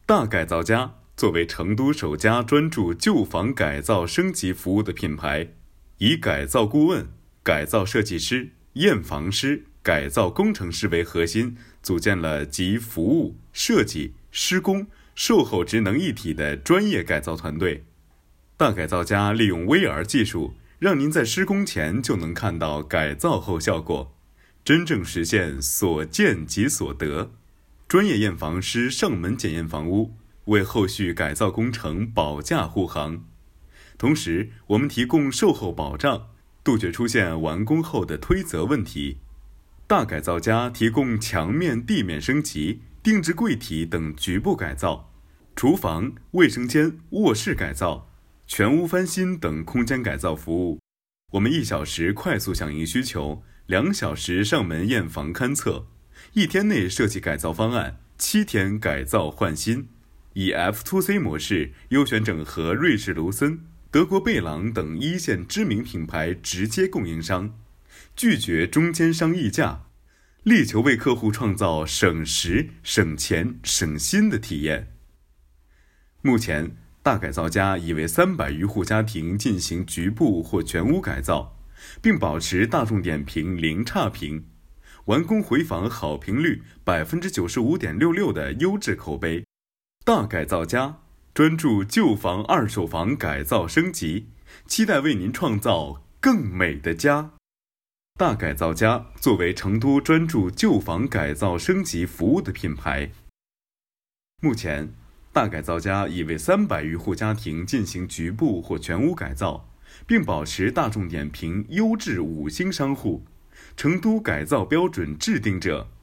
大改造家作为成都首家专注旧房改造升级服务的品牌，以改造顾问、改造设计师、验房师、改造工程师为核心，组建了集服务、设计、施工、售后职能一体的专业改造团队。大改造家利用 VR 技术，让您在施工前就能看到改造后效果，真正实现所见即所得。专业验房师上门检验房屋，为后续改造工程保驾护航。同时，我们提供售后保障，杜绝出现完工后的推责问题。大改造家提供墙面、地面升级、定制柜体等局部改造，厨房、卫生间、卧室改造、全屋翻新等空间改造服务。我们1小时快速响应需求，2小时上门验房勘测，1天内设计改造方案，7天改造换新。以 F2C 模式优选整合瑞士卢森、德国贝朗等一线知名品牌直接供应商，拒绝中间商议价，力求为客户创造省时、省钱、省心的体验。目前，大改造家已为300余户家庭进行局部或全屋改造，并保持大众点评零差评，完工回访好评率 95.66% 的优质口碑。大改造家专注旧房、二手房改造升级，期待为您创造更美的家。大改造家作为成都专注旧房改造升级服务的品牌，目前大改造家已为300余户家庭进行局部或全屋改造，并保持大众点评优质5星商户、成都改造标准制定者、